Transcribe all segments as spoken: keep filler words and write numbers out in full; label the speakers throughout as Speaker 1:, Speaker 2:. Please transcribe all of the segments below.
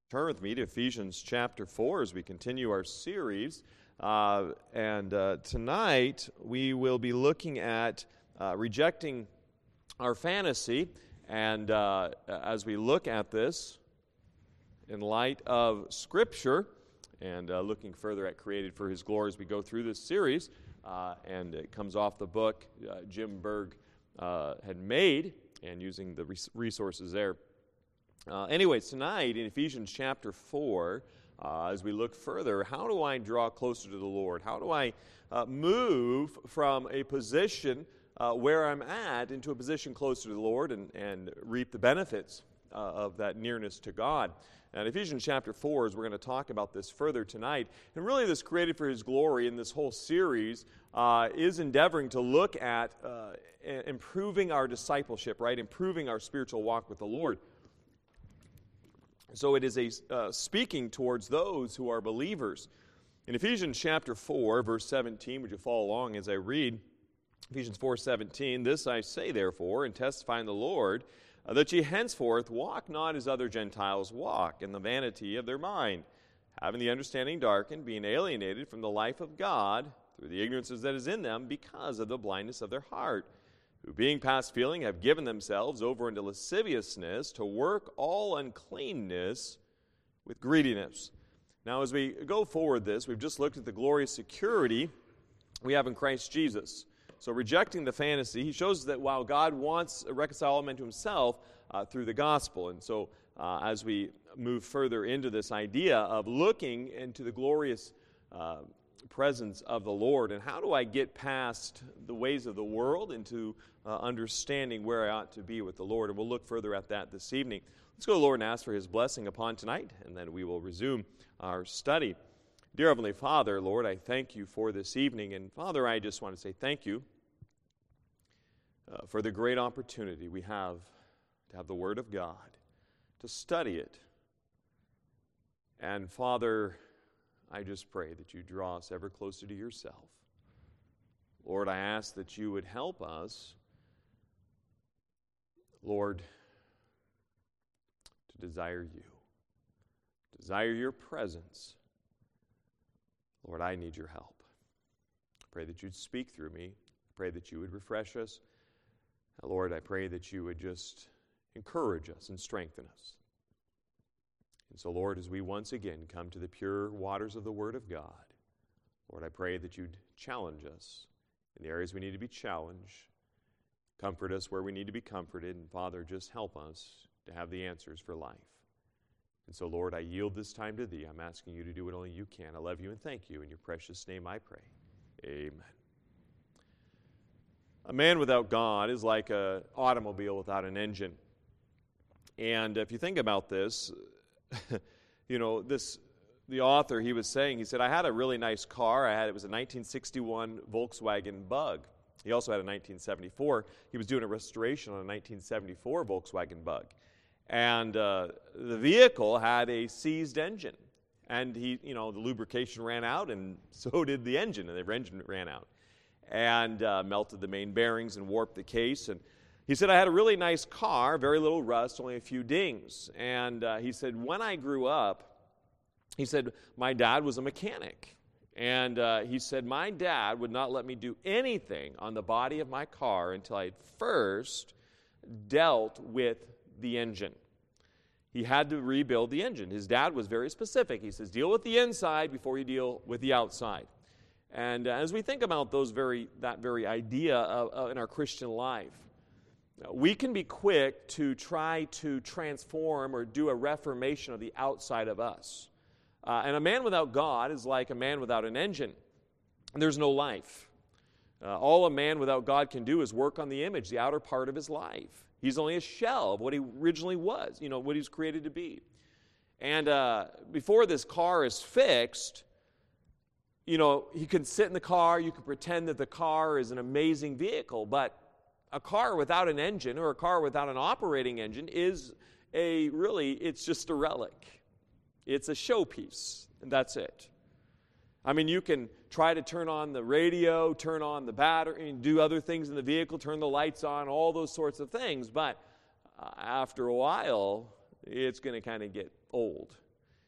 Speaker 1: Turn with me to Ephesians chapter four as we continue our series. Uh, and uh, tonight we will be looking at uh, rejecting our fantasy. And uh, as we look at this in light of Scripture and uh, looking further at Created for His Glory as we go through this series, uh, and it comes off the book uh, Jim Berg uh, had made and using the res- resources there. Uh, anyways, tonight in Ephesians chapter four, uh, as we look further, how do I draw closer to the Lord? How do I uh, move from a position uh, where I'm at into a position closer to the Lord and, and reap the benefits uh, of that nearness to God? And Ephesians chapter four, as we're going to talk about this further tonight, and really this Created for His Glory in this whole series uh, is endeavoring to look at uh, improving our discipleship, right? Improving our spiritual walk with the Lord. So it is a uh, speaking towards those who are believers. In Ephesians chapter four, verse seventeen, would you follow along as I read? Ephesians four seventeen, "This I say therefore, and testify in the Lord, uh, that ye henceforth walk not as other Gentiles walk, in the vanity of their mind, having the understanding darkened, being alienated from the life of God, through the ignorance that is in them, because of the blindness of their heart, who being past feeling have given themselves over unto lasciviousness to work all uncleanness with greediness." Now, as we go forward this, we've just looked at the glorious security we have in Christ Jesus. So rejecting the fantasy, he shows that while God wants to reconcile all men to himself uh, through the gospel. And so uh, as we move further into this idea of looking into the glorious uh, presence of the Lord, and how do I get past the ways of the world into uh, understanding where I ought to be with the Lord? And we'll look further at that this evening. Let's go to the Lord and ask for His blessing upon tonight, and then we will resume our study. Dear Heavenly Father, Lord, I thank you for this evening, and Father, I just want to say thank you uh, for the great opportunity we have to have the Word of God, to study it. And Father, I just pray that you draw us ever closer to yourself. Lord, I ask that you would help us, Lord, to desire you, desire your presence. Lord, I need your help. I pray that you'd speak through me. I pray that you would refresh us. Lord, I pray that you would just encourage us and strengthen us. And so, Lord, as we once again come to the pure waters of the Word of God, Lord, I pray that you'd challenge us in the areas we need to be challenged, comfort us where we need to be comforted, and Father, just help us to have the answers for life. And so, Lord, I yield this time to Thee. I'm asking you to do what only you can. I love you and thank you. In your precious name I pray. Amen. A man without God is like an automobile without an engine. And if you think about this, you know, this, the author, he was saying, he said, I had a really nice car. I had, it was a nineteen sixty-one Volkswagen Bug. He also had a nineteen seventy-four. He was doing a restoration on a nineteen seventy-four Volkswagen Bug. And uh, the vehicle had a seized engine. And he, you know, the lubrication ran out, and so did the engine, and the engine ran out. And uh, melted the main bearings and warped the case. And he said, I had a really nice car, very little rust, only a few dings. And uh, he said, when I grew up, he said, my dad was a mechanic. And uh, he said, my dad would not let me do anything on the body of my car until I had first dealt with the engine. He had to rebuild the engine. His dad was very specific. He says, deal with the inside before you deal with the outside. And uh, as we think about those very that very idea of, uh, in our Christian life, we can be quick to try to transform or do a reformation of the outside of us. Uh, and a man without God is like a man without an engine. There's no life. Uh, all a man without God can do is work on the image, the outer part of his life. He's only a shell of what he originally was, you know, what he was created to be. And uh, before this car is fixed, you know, he can sit in the car, you can pretend that the car is an amazing vehicle, but a car without an engine or a car without an operating engine is a really, it's just a relic. It's a showpiece, and that's it. I mean, you can try to turn on the radio, turn on the battery, and do other things in the vehicle, turn the lights on, all those sorts of things, but uh, after a while, it's going to kind of get old.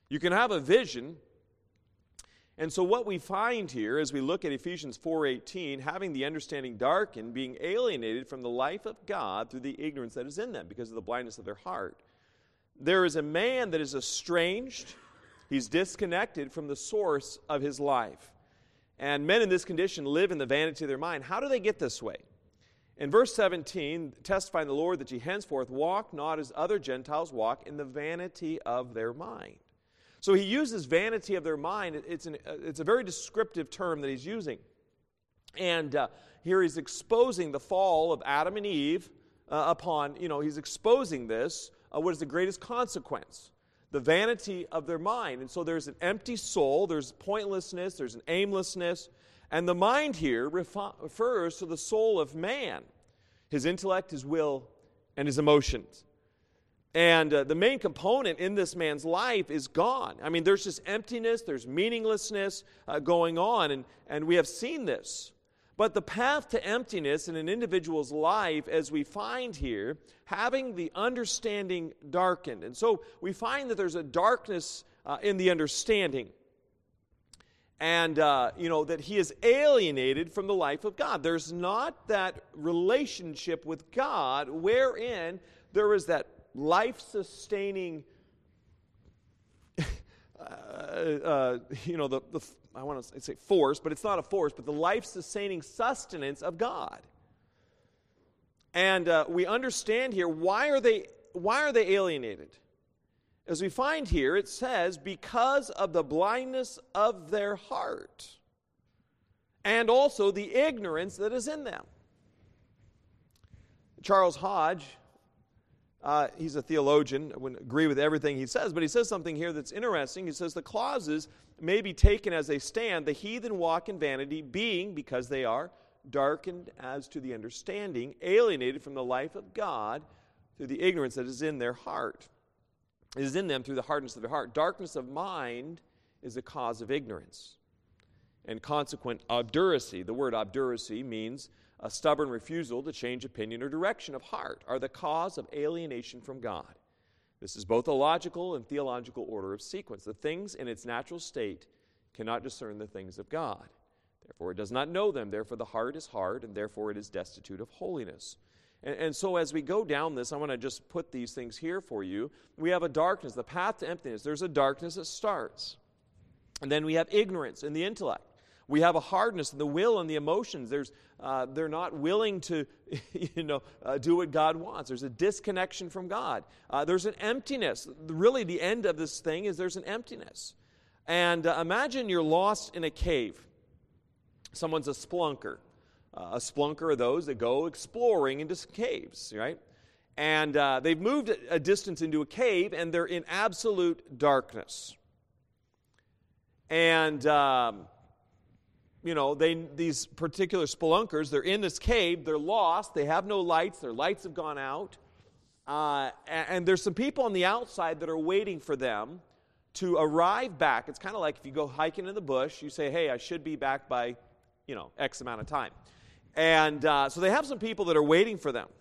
Speaker 1: You can have a vision. And so what we find here as we look at Ephesians four eighteen, having the understanding darkened, being alienated from the life of God through the ignorance that is in them because of the blindness of their heart. There is a man that is estranged. He's disconnected from the source of his life. And men in this condition live in the vanity of their mind. How do they get this way? In verse seventeen, testifying the Lord that ye henceforth walk not as other Gentiles walk in the vanity of their mind. So he uses vanity of their mind. It's, an, it's a very descriptive term that he's using. And uh, here he's exposing the fall of Adam and Eve uh, upon, you know, he's exposing this. Uh, what is the greatest consequence? The vanity of their mind. And so there's an empty soul, there's pointlessness, there's an aimlessness. And the mind here refer, refers to the soul of man, his intellect, his will, and his emotions. And uh, the main component in this man's life is gone. I mean, there's just emptiness, there's meaninglessness uh, going on, and, and we have seen this. But the path to emptiness in an individual's life, as we find here, having the understanding darkened. And so we find that there's a darkness uh, in the understanding. And, uh, you know, that he is alienated from the life of God. There's not that relationship with God wherein there is that life-sustaining, uh, uh, you know, the, the I want to say force, but it's not a force, but the life-sustaining sustenance of God. And uh, we understand here, why are they why are they alienated? As we find here, it says, because of the blindness of their heart, and also the ignorance that is in them. Charles Hodge, Uh, he's a theologian. I wouldn't agree with everything he says, but he says something here that's interesting. He says the clauses may be taken as they stand. The heathen walk in vanity, being, because they are, darkened as to the understanding, alienated from the life of God through the ignorance that is in their heart. It is in them through the hardness of their heart. Darkness of mind is a cause of ignorance and consequent obduracy. The word obduracy means a stubborn refusal to change opinion or direction of heart, are the cause of alienation from God. This is both a logical and theological order of sequence. The things in its natural state cannot discern the things of God. Therefore it does not know them. Therefore the heart is hard, and therefore it is destitute of holiness. And, and so as we go down this, I want to just put these things here for you. We have a darkness, the path to emptiness. There's a darkness that starts. And then we have ignorance in the intellect. We have a hardness in the will and the emotions. There's, uh, they're not willing to, you know, uh, do what God wants. There's a disconnection from God. Uh, there's an emptiness. Really, the end of this thing is there's an emptiness. And uh, imagine you're lost in a cave. Someone's a splunker. Uh, a splunker are those that go exploring into caves, right? And uh, they've moved a distance into a cave, and they're in absolute darkness. And Um, You know, they these particular spelunkers, they're in this cave, they're lost, they have no lights, their lights have gone out, uh, and, and there's some people on the outside that are waiting for them to arrive back. It's kind of like if you go hiking in the bush, you say, hey, I should be back by, you know, X amount of time. And uh, so they have some people that are waiting for them.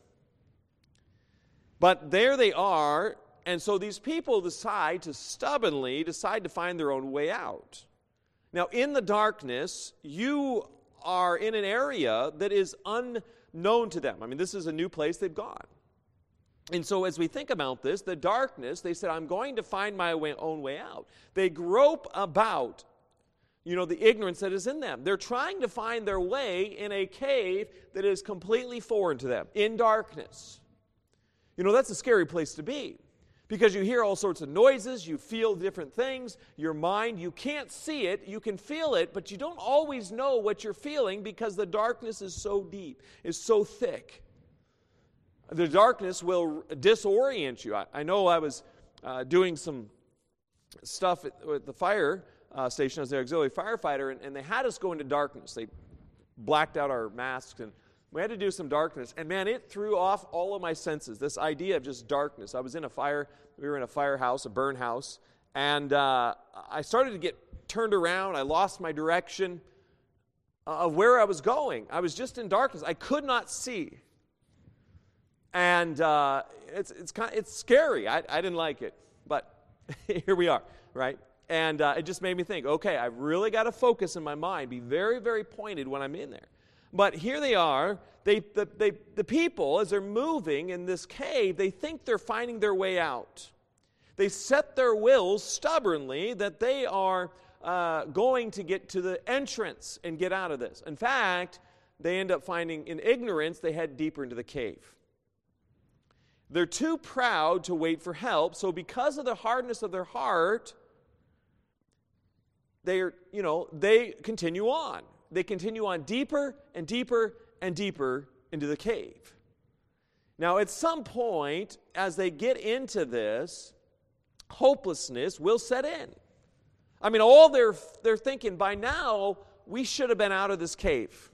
Speaker 1: But there they are, and so these people decide to stubbornly decide to find their own way out. Now, in the darkness, you are in an area that is unknown to them. I mean, this is a new place they've gone. And so as we think about this, the darkness, they said, I'm going to find my way, own way out. They grope about, you know, the ignorance that is in them. They're trying to find their way in a cave that is completely foreign to them, in darkness. You know, that's a scary place to be. Because you hear all sorts of noises, you feel different things, your mind, you can't see it, you can feel it, but you don't always know what you're feeling because the darkness is so deep, is so thick. The darkness will disorient you. I, I know I was uh, doing some stuff at, at the fire uh, station as the auxiliary firefighter, and, and they had us go into darkness. They blacked out our masks, and we had to do some darkness, and man, it threw off all of my senses, this idea of just darkness. I was in a fire, we were in a firehouse, a burn house, and uh, I started to get turned around. I lost my direction of where I was going. I was just in darkness. I could not see. And uh, it's it's kind of, it's scary. I, I didn't like it. But Here we are, right? And uh, it just made me think, okay, I've really got to focus in my mind, be very, very pointed when I'm in there. But here they are, they, the, they, the people, as they're moving in this cave, they think they're finding their way out. They set their wills stubbornly that they are uh, going to get to the entrance and get out of this. In fact, they end up finding, in ignorance, they head deeper into the cave. They're too proud to wait for help, so because of the hardness of their heart, they are, you know, they continue on. They continue on deeper and deeper and deeper into the cave. Now, at some point, as they get into this, hopelessness will set in. I mean, all they're, they're thinking, by now, we should have been out of this cave.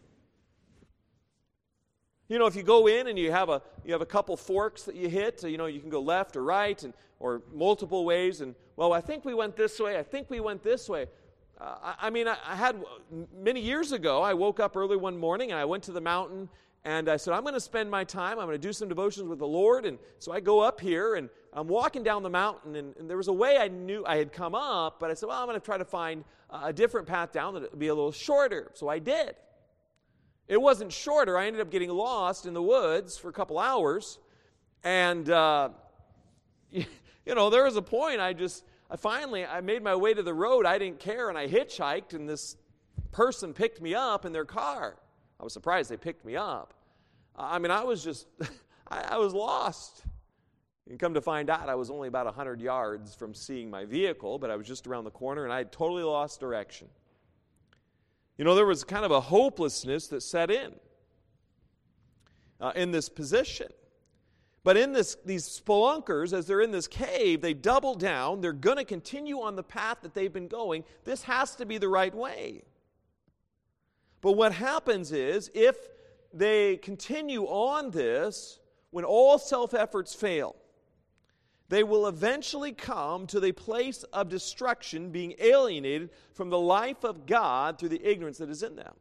Speaker 1: You know, if you go in and you have a you have a couple forks that you hit, you know, you can go left or right and or multiple ways. And, well, I think we went this way. I think we went this way. Uh, I, I mean, I, I had, many years ago, I woke up early one morning and I went to the mountain and I said, I'm going to spend my time. I'm going to do some devotions with the Lord. And so I go up here and I'm walking down the mountain and, and there was a way I knew I had come up, but I said, well, I'm going to try to find a different path down that would be a little shorter. So I did. It wasn't shorter. I ended up getting lost in the woods for a couple hours. And, uh, you know, there was a point I just, I finally, I made my way to the road. I didn't care, and I hitchhiked, and this person picked me up in their car. I was surprised they picked me up. I mean, I was just, I, I was lost. And come to find out, I was only about one hundred yards from seeing my vehicle, but I was just around the corner, and I had totally lost direction. You know, there was kind of a hopelessness that set in uh, in this position. But in this, these spelunkers, as they're in this cave, they double down. They're going to continue on the path that they've been going. This has to be the right way. But what happens is, if they continue on this, when all self-efforts fail, they will eventually come to the place of destruction, being alienated from the life of God through the ignorance that is in them.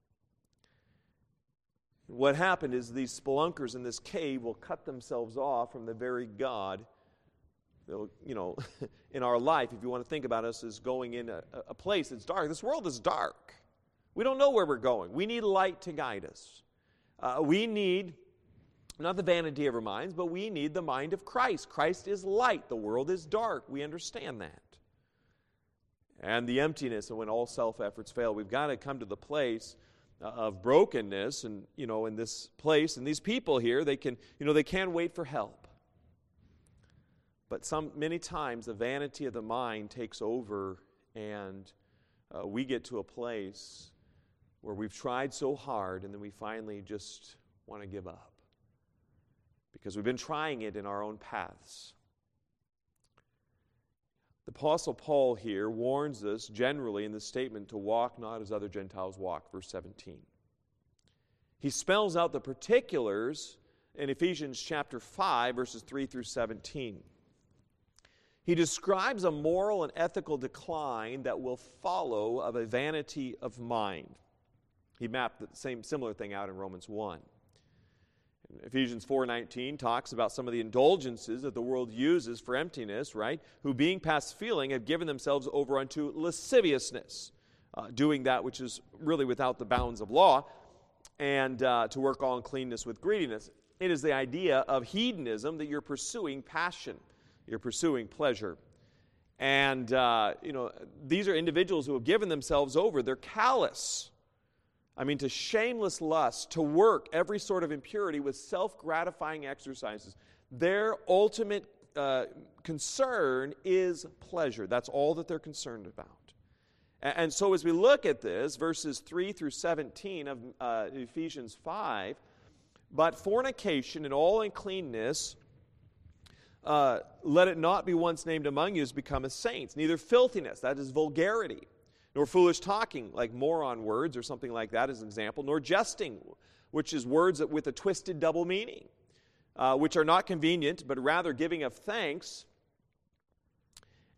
Speaker 1: What happened is these spelunkers in this cave will cut themselves off from the very God. They'll, you know, in our life, if you want to think about us as going in a, a place that's dark. This world is dark. We don't know where we're going. We need light to guide us. Uh, we need, not the vanity of our minds, but we need the mind of Christ. Christ is light. The world is dark. We understand that. And the emptiness, and when all self-efforts fail, we've got to come to the place of brokenness, and, you know, in this place, and these people here, they can, you know, they can wait for help. But some, many times, the vanity of the mind takes over, and uh, we get to a place where we've tried so hard, and then we finally just want to give up. Because we've been trying it in our own paths. The Apostle Paul here warns us generally in this statement to walk not as other Gentiles walk, verse seventeen. He spells out the particulars in Ephesians chapter five, verses three through seventeen. He describes a moral and ethical decline that will follow of a vanity of mind. He mapped the same similar thing out in Romans one. Ephesians four nineteen talks about some of the indulgences that the world uses for emptiness, right? Who being past feeling have given themselves over unto lasciviousness, uh, doing that which is really without the bounds of law, and uh, to work all uncleanness with greediness. It is the idea of hedonism, that you're pursuing passion, you're pursuing pleasure. And, uh, you know, these are individuals who have given themselves over. They're callous. I mean, to shameless lust, to work every sort of impurity with self-gratifying exercises. Their ultimate uh, concern is pleasure. That's all that they're concerned about. And, and so as we look at this, verses three through seventeen of uh, Ephesians five, but fornication and all uncleanness, uh, let it not be once named among you as becometh saints. Neither filthiness, that is vulgarity, nor foolish talking, like moron words or something like that as an example, nor jesting, which is words that with a twisted double meaning, uh, which are not convenient, but rather giving of thanks.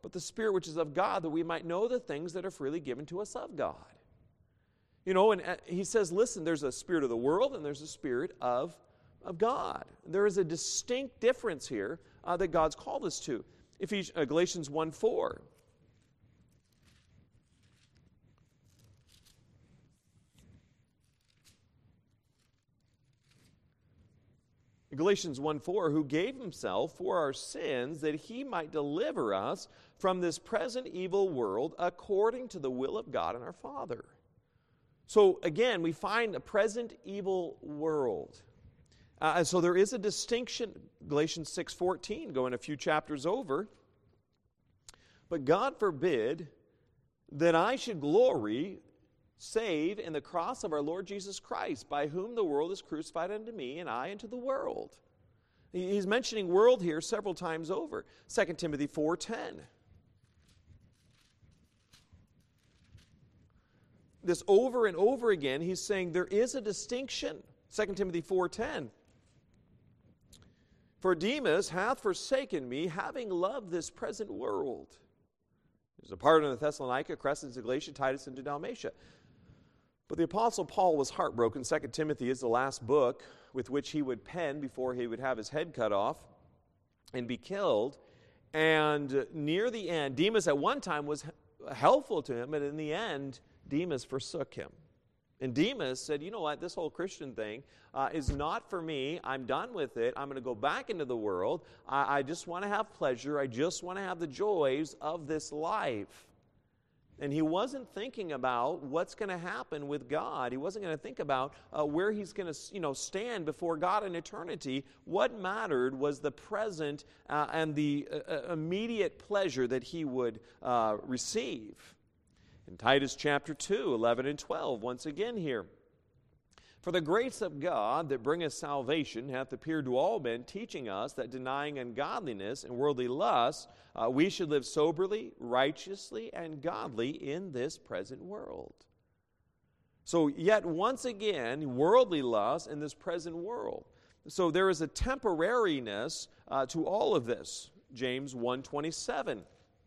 Speaker 1: but the Spirit which is of God, that we might know the things that are freely given to us of God. You know, and he says, listen, there's a spirit of the world and there's a spirit of, of God. There is a distinct difference here uh, that God's called us to. Ephesians, uh, Galatians one four. Galatians one four, who gave himself for our sins that he might deliver us from this present evil world according to the will of God and our Father. So again, we find a present evil world. Uh, and so there is a distinction, Galatians six fourteen, going a few chapters over. But God forbid that I should glory save in the cross of our Lord Jesus Christ, by whom the world is crucified unto me, and I unto the world. He's mentioning world here several times over. Second Timothy four ten. This over and over again, he's saying there is a distinction. Second Timothy four ten. For Demas hath forsaken me, having loved this present world. There's a part in the Thessalonica, Crescens, Galatia, Titus, and Dalmatia. But the Apostle Paul was heartbroken. Second Timothy is the last book with which he would pen before he would have his head cut off and be killed. And near the end, Demas at one time was helpful to him, but in the end, Demas forsook him. And Demas said, you know what, this whole Christian thing uh, is not for me. I'm done with it. I'm going to go back into the world. I, I just want to have pleasure. I just want to have the joys of this life. And he wasn't thinking about what's going to happen with God. He wasn't going to think about uh, where he's going to, you know, stand before God in eternity. What mattered was the present uh, and the uh, immediate pleasure that he would uh, receive. In Titus chapter two, eleven and twelve, once again here. For the grace of God that bringeth salvation hath appeared to all men, teaching us that denying ungodliness and worldly lusts, uh, we should live soberly, righteously, and godly in this present world. So yet once again, worldly lust in this present world. So there is a temporariness uh, to all of this. James one twenty-seven.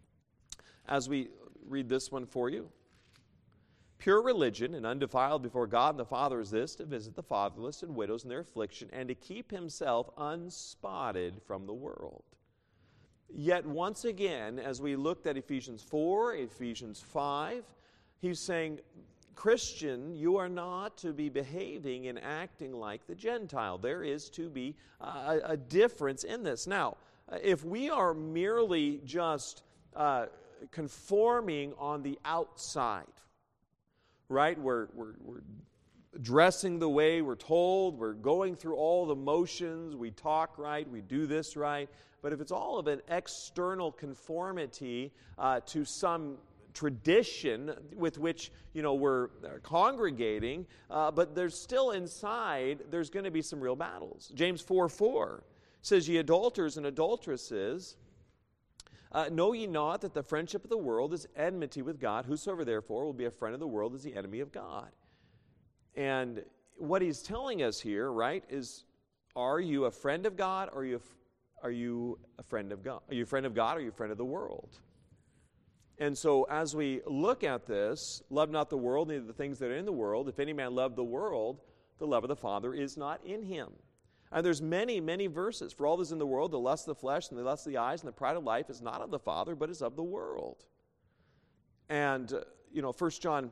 Speaker 1: As we read this one for you. Pure religion and undefiled before God and the Father is this, to visit the fatherless and widows in their affliction, and to keep himself unspotted from the world. Yet once again, as we looked at Ephesians four, Ephesians five, he's saying, Christian, you are not to be behaving and acting like the Gentile. There is to be a, a difference in this. Now, if we are merely just uh, conforming on the outside, right? We're, we're, we're dressing the way we're told. We're going through all the motions. We talk right. We do this right. But if it's all of an external conformity uh, to some tradition with which, you know, we're congregating, uh, but there's still inside, there's going to be some real battles. James four four says, Ye adulterers and adulteresses, Uh, know ye not that the friendship of the world is enmity with God? Whosoever therefore will be a friend of the world is the enemy of God. And what he's telling us here, right, is are you a friend of God or are you a, are you a friend of God? Are you a friend of God or are you a friend of the world? And so as we look at this, love not the world, neither the things that are in the world. If any man love the world, the love of the Father is not in him. And there's many, many verses. For all that is in the world, the lust of the flesh and the lust of the eyes and the pride of life is not of the Father, but is of the world. And, uh, you know, First John,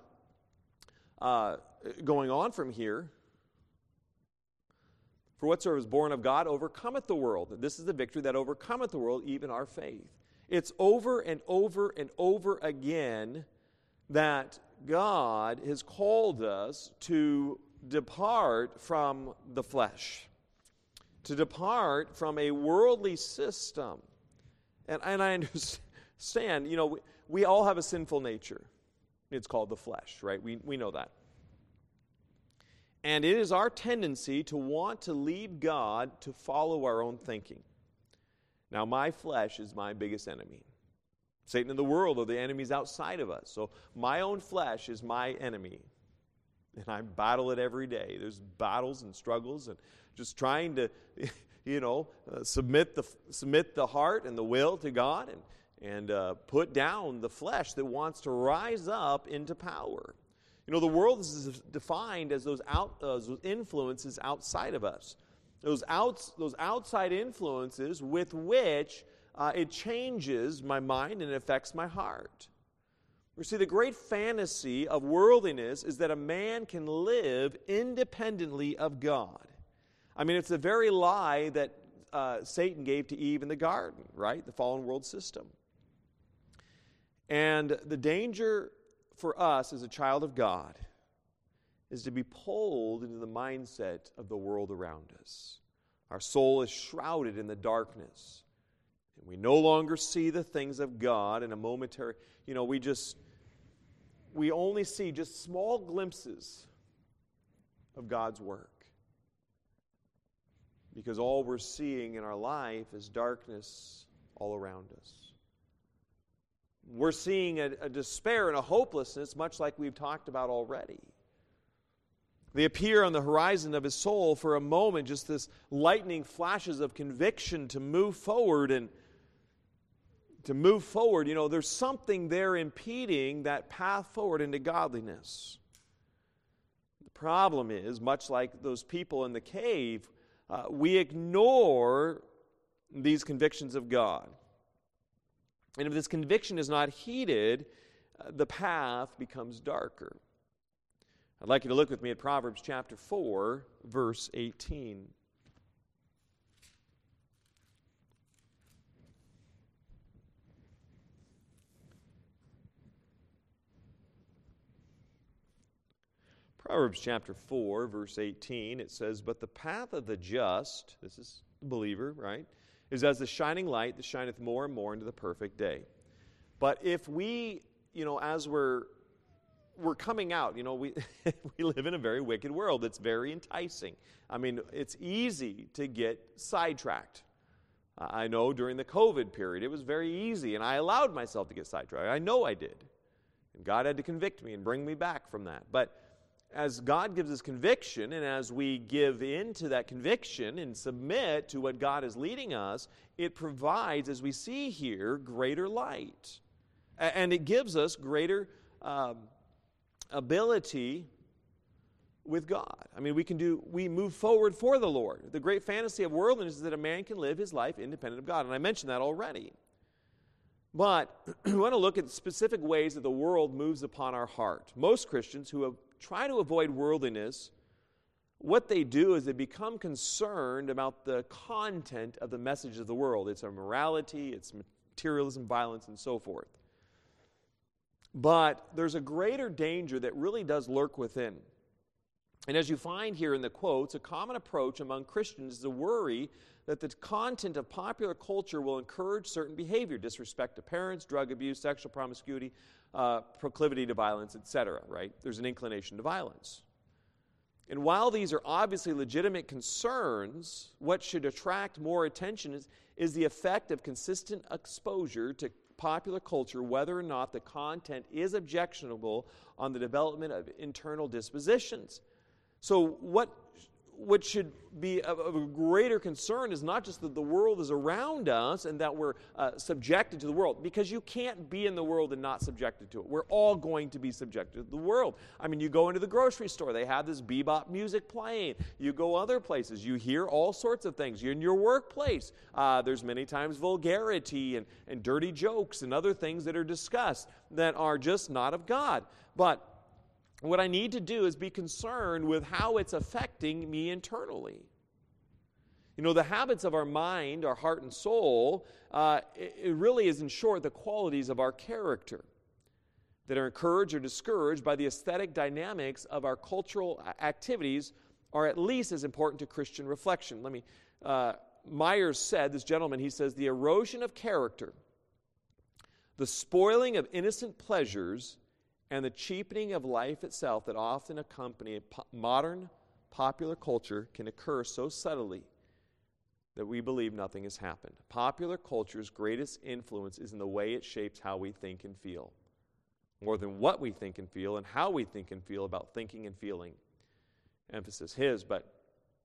Speaker 1: uh, going on from here, for whatsoever is born of God overcometh the world. And this is the victory that overcometh the world, even our faith. It's over and over and over again that God has called us to depart from the flesh, to depart from a worldly system. And, and I understand, you know, we, we all have a sinful nature. It's called the flesh, right? We, we know that. And it is our tendency to want to leave God to follow our own thinking. Now, my flesh is my biggest enemy. Satan and the world are the enemies outside of us. So my own flesh is my enemy. And I battle it every day. There's battles and struggles and just trying to, you know, uh, submit the submit the heart and the will to God. And and uh, put down the flesh that wants to rise up into power. You know, the world is defined as those, out, uh, those influences outside of us. Those, outs, those outside influences with which uh, it changes my mind and it affects my heart. You see, the great fantasy of worldliness is that a man can live independently of God. I mean, it's the very lie that uh, Satan gave to Eve in the garden, right? The fallen world system. And the danger for us as a child of God is to be pulled into the mindset of the world around us. Our soul is shrouded in the darkness. And we no longer see the things of God in a momentary, you know, we just, we only see just small glimpses of God's work. Because all we're seeing in our life is darkness all around us. We're seeing a, a despair and a hopelessness, much like we've talked about already. They appear on the horizon of his soul for a moment, just this lightning flashes of conviction to move forward and to move forward. You know, there's something there impeding that path forward into godliness. The problem is, much like those people in the cave, uh, we ignore these convictions of God. And if this conviction is not heeded, uh, the path becomes darker. I'd like you to look with me at Proverbs chapter four, verse eighteen. Proverbs chapter four, verse eighteen, it says, "But the path of the just," this is the believer, right, "is as the shining light that shineth more and more into the perfect day." But if we, you know, as we're we're coming out, you know, we we live in a very wicked world. It's very enticing. I mean, it's easy to get sidetracked. Uh, I know during the COVID period, it was very easy, and I allowed myself to get sidetracked. I know I did. And God had to convict me and bring me back from that. But as God gives us conviction, and as we give in to that conviction and submit to what God is leading us, it provides, as we see here, greater light. And it gives us greater um, ability with God. I mean, we can do, we move forward for the Lord. The great fantasy of worldliness is that a man can live his life independent of God. And I mentioned that already. But we want to look at specific ways that the world moves upon our heart. Most Christians who have try to avoid worldliness, what they do is they become concerned about the content of the message of the world. It's our morality, it's materialism, violence, and so forth. But there's a greater danger that really does lurk within. And as you find here in the quotes, a common approach among Christians is the worry that the content of popular culture will encourage certain behavior, disrespect to parents, drug abuse, sexual promiscuity, uh, proclivity to violence, et cetera, right? There's an inclination to violence. And while these are obviously legitimate concerns, what should attract more attention is, is the effect of consistent exposure to popular culture, whether or not the content is objectionable on the development of internal dispositions. So what what should be of, of a greater concern is not just that the world is around us and that we're uh, subjected to the world, because you can't be in the world and not subjected to it. We're all going to be subjected to the world. I mean, you go into the grocery store, they have this bebop music playing. You go other places, you hear all sorts of things. You're in your workplace. Uh, there's many times vulgarity and, and dirty jokes and other things that are discussed that are just not of God. But what I need to do is be concerned with how it's affecting me internally. You know, the habits of our mind, our heart and soul, uh, it, it really is, in short, the qualities of our character that are encouraged or discouraged by the aesthetic dynamics of our cultural activities are at least as important to Christian reflection. Let me, uh, Myers said, this gentleman, he says, the erosion of character, the spoiling of innocent pleasures, and the cheapening of life itself that often accompany po- modern popular culture can occur so subtly that we believe nothing has happened. Popular culture's greatest influence is in the way it shapes how we think and feel, more than what we think and feel and how we think and feel about thinking and feeling. Emphasis his, but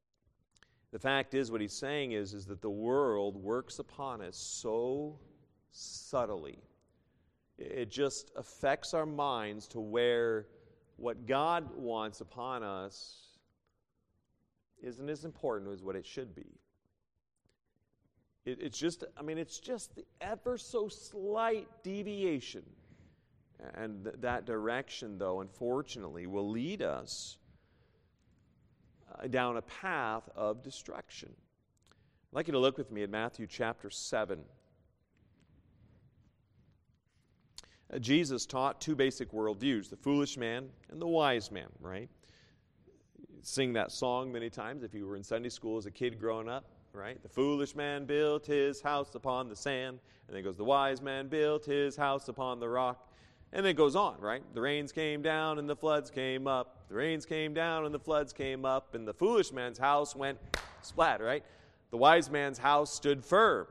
Speaker 1: the fact is, what he's saying is, is that the world works upon us so subtly. It just affects our minds to where what God wants upon us isn't as important as what it should be. It, it's just, I mean, it's just the ever so slight deviation. And th- that direction, though, unfortunately, will lead us uh, down a path of destruction. I'd like you to look with me at Matthew chapter seven. Uh, Jesus taught two basic worldviews, the foolish man and the wise man, right? You sing that song many times if you were in Sunday school as a kid growing up, right? The foolish man built his house upon the sand, and then goes, the wise man built his house upon the rock. And then it goes on, right? The rains came down and the floods came up. The rains came down and the floods came up, and the foolish man's house went splat, right? The wise man's house stood firm.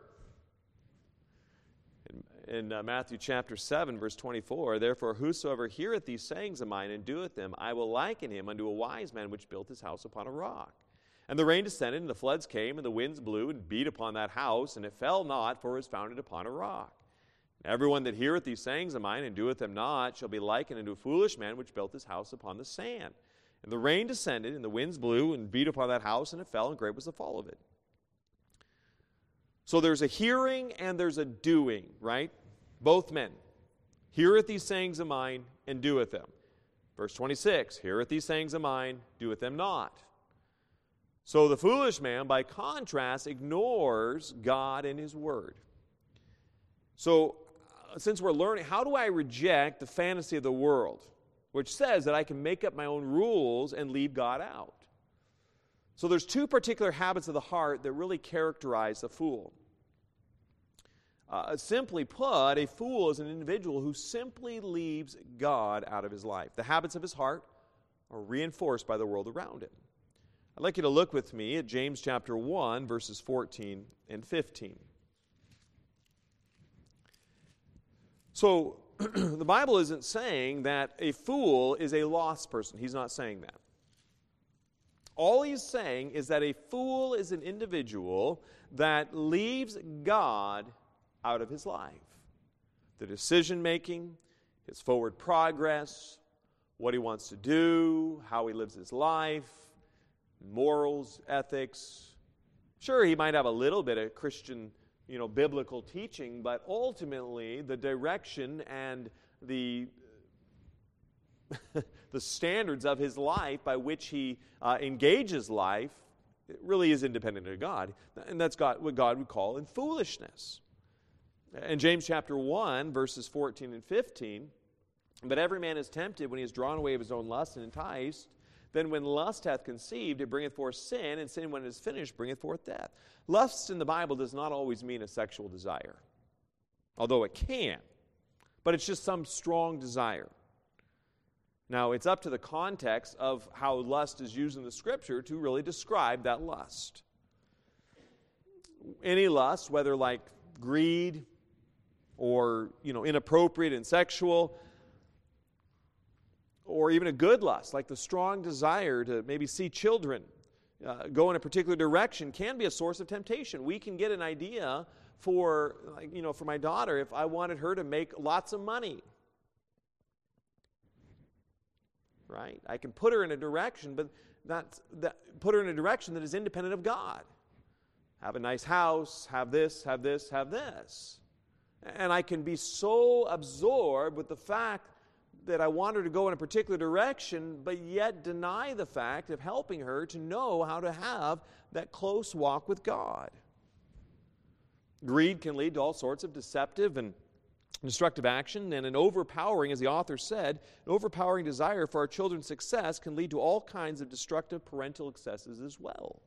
Speaker 1: In uh, Matthew chapter seven, verse twenty-four, therefore whosoever heareth these sayings of mine and doeth them, I will liken him unto a wise man which built his house upon a rock. And the rain descended, and the floods came, and the winds blew and beat upon that house, and it fell not, for it was founded upon a rock. And everyone that heareth these sayings of mine and doeth them not shall be likened unto a foolish man which built his house upon the sand. And the rain descended, and the winds blew and beat upon that house, and it fell, and great was the fall of it. So there's a hearing and there's a doing, right? Both men. Heareth these sayings of mine and doeth them. Verse twenty-six, heareth these sayings of mine, doeth them not. So the foolish man, by contrast, ignores God and His Word. So uh, since we're learning, how do I reject the fantasy of the world, which says that I can make up my own rules and leave God out? So there's two particular habits of the heart that really characterize the fool. Uh, simply put, a fool is an individual who simply leaves God out of his life. The habits of his heart are reinforced by the world around him. I'd like you to look with me at James chapter one, verses fourteen and fifteen. So, the Bible isn't saying that a fool is a lost person. He's not saying that. All he's saying is that a fool is an individual that leaves God out of his life. The decision-making, his forward progress, what he wants to do, how he lives his life, morals, ethics. Sure, he might have a little bit of Christian, you know, biblical teaching, but ultimately the direction and the the standards of his life by which he uh, engages life, it really is independent of God. And that's God, what God would call in foolishness. In James chapter one, verses fourteen and fifteen, but every man is tempted when he is drawn away of his own lust and enticed. Then when lust hath conceived, it bringeth forth sin, and sin when it is finished bringeth forth death. Lust in the Bible does not always mean a sexual desire, although it can. But it's just some strong desire. Now, it's up to the context of how lust is used in the Scripture to really describe that lust. Any lust, whether like greed or, you know, inappropriate and sexual, or even a good lust, like the strong desire to maybe see children uh, go in a particular direction, can be a source of temptation. We can get an idea for, like, you know, for my daughter, if I wanted her to make lots of money. Right? I can put her in a direction, but not that, put her in a direction that is independent of God. Have a nice house, have this, have this, have this. And I can be so absorbed with the fact that I want her to go in a particular direction, but yet deny the fact of helping her to know how to have that close walk with God. Greed can lead to all sorts of deceptive and destructive action, and an overpowering, as the author said, an overpowering desire for our children's success can lead to all kinds of destructive parental excesses as well.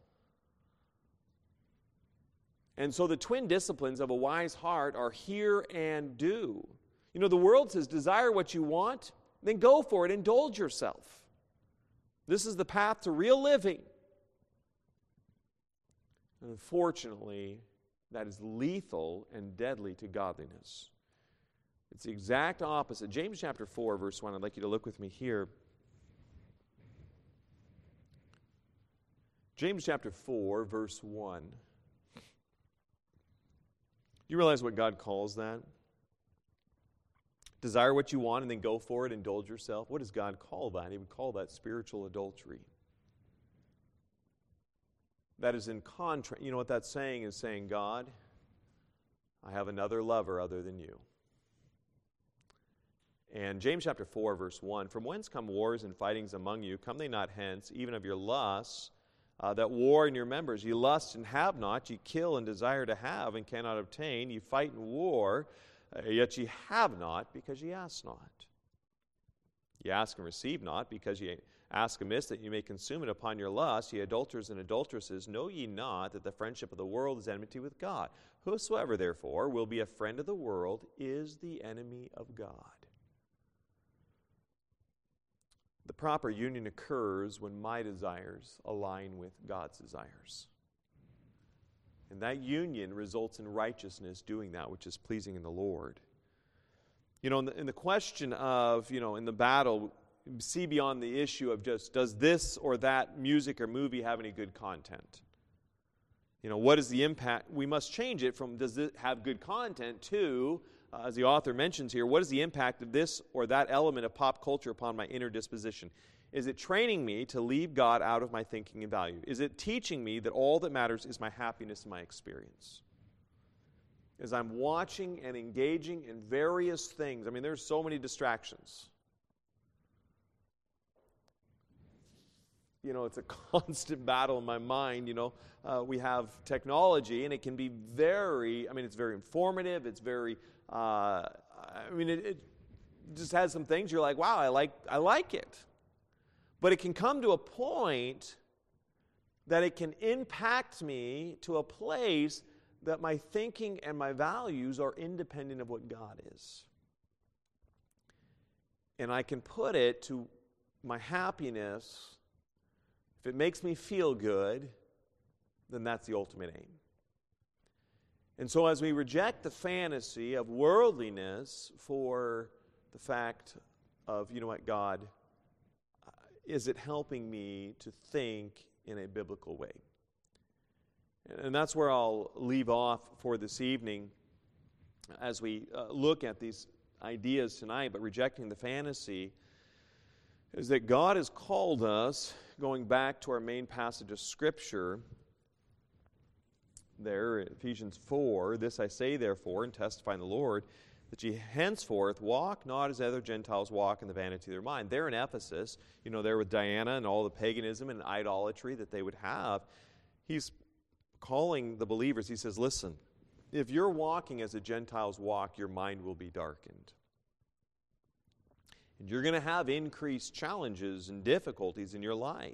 Speaker 1: And so the twin disciplines of a wise heart are hear and do. You know, the world says, desire what you want, then go for it, indulge yourself. This is the path to real living. Unfortunately, that is lethal and deadly to godliness. It's the exact opposite. James chapter four, verse one, I'd like you to look with me here. James chapter four, verse one. you realize what God calls that? Desire what you want and then go for it, indulge yourself. What does God call that? He would call that spiritual adultery. That is in contrast. You know what that's saying is saying, God, I have another lover other than you. And James chapter four, verse one, from whence come wars and fightings among you? Come they not hence, even of your lusts, uh, that war in your members? Ye lust and have not, ye kill and desire to have and cannot obtain. Ye fight and war, uh, yet ye have not, because ye ask not. Ye ask and receive not, because ye ask amiss, that ye may consume it upon your lust. Ye adulterers and adulteresses, know ye not that the friendship of the world is enmity with God? Whosoever, therefore, will be a friend of the world is the enemy of God. The proper union occurs when my desires align with God's desires. And that union results in righteousness, doing that which is pleasing in the Lord. You know, in the, in the question of, you know, in the battle, see beyond the issue of just, does this or that music or movie have any good content? You know, what is the impact? We must change it from, does it have good content, to, uh, as the author mentions here, what is the impact of this or that element of pop culture upon my inner disposition? Is it training me to leave God out of my thinking and value? Is it teaching me that all that matters is my happiness and my experience? As I'm watching and engaging in various things, I mean, there's so many distractions. You know, it's a constant battle in my mind. You know, uh, we have technology, and it can be very, I mean, it's very informative. It's very, uh, I mean, it, it just has some things you're like, wow, I like, I like it. But it can come to a point that it can impact me to a place that my thinking and my values are independent of what God is. And I can put it to my happiness. If it makes me feel good, then that's the ultimate aim. And so as we reject the fantasy of worldliness for the fact of, you know what, God, is it helping me to think in a biblical way? And that's where I'll leave off for this evening as we uh, look at these ideas tonight. But rejecting the fantasy is that God has called us, going back to our main passage of Scripture, there, Ephesians four, this I say therefore, and testify in the Lord, that ye henceforth walk not as other Gentiles walk in the vanity of their mind. There in Ephesus, you know, there with Diana and all the paganism and idolatry that they would have, he's calling the believers, he says, listen, if you're walking as the Gentiles walk, your mind will be darkened. And you're going to have increased challenges and difficulties in your life.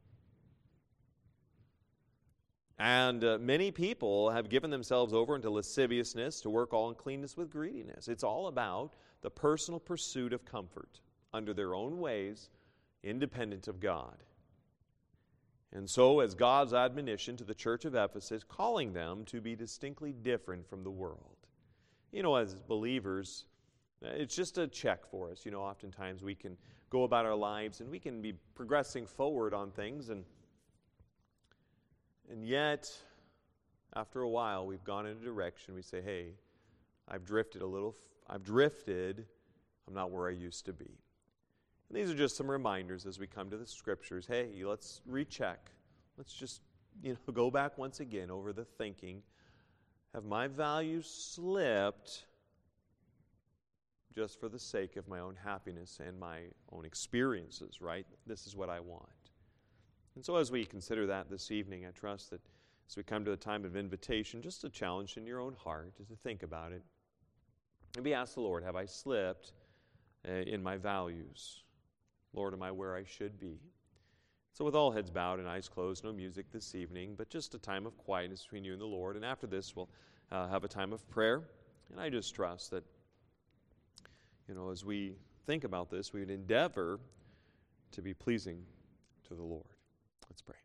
Speaker 1: And uh, many people have given themselves over into lasciviousness, to work all uncleanness with greediness. It's all about the personal pursuit of comfort under their own ways, independent of God. And so, as God's admonition to the church of Ephesus, calling them to be distinctly different from the world. You know, as believers, it's just a check for us. You know, oftentimes we can go about our lives and we can be progressing forward on things, and And yet, after a while, we've gone in a direction. We say, hey, I've drifted a little. I've drifted. I'm not where I used to be. And these are just some reminders as we come to the Scriptures. Hey, let's recheck. Let's just, you know, go back once again over the thinking. Have my values slipped just for the sake of my own happiness and my own experiences, right? This is what I want. And so as we consider that this evening, I trust that as we come to the time of invitation, just a challenge in your own heart is to think about it. Maybe ask the Lord, have I slipped uh, in my values? Lord, am I where I should be? So with all heads bowed and eyes closed, no music this evening, but just a time of quietness between you and the Lord. And after this, we'll uh, have a time of prayer. And I just trust that, you know, as we think about this, we would endeavor to be pleasing to the Lord. Let's pray.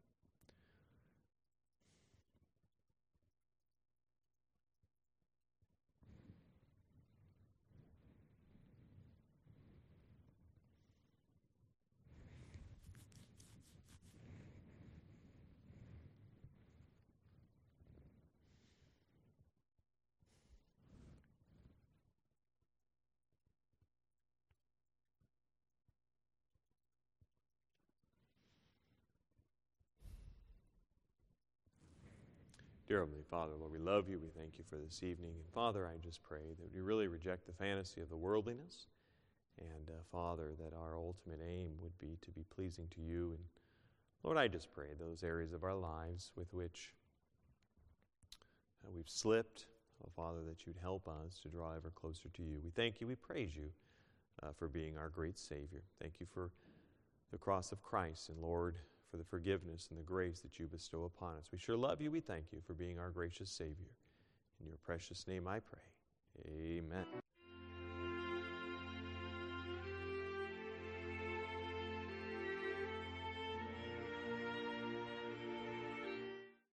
Speaker 1: Dear Heavenly Father, Lord, we love you. We thank you for this evening. And Father, I just pray that we really reject the fantasy of the worldliness. And uh, Father, that our ultimate aim would be to be pleasing to you. And Lord, I just pray those areas of our lives with which uh, we've slipped, oh, Father, that you'd help us to draw ever closer to you. We thank you. We praise you uh, for being our great Savior. Thank you for the cross of Christ. And Lord, for the forgiveness and the grace that you bestow upon us. We sure love you. We thank you for being our gracious Savior. In your precious name I pray. Amen.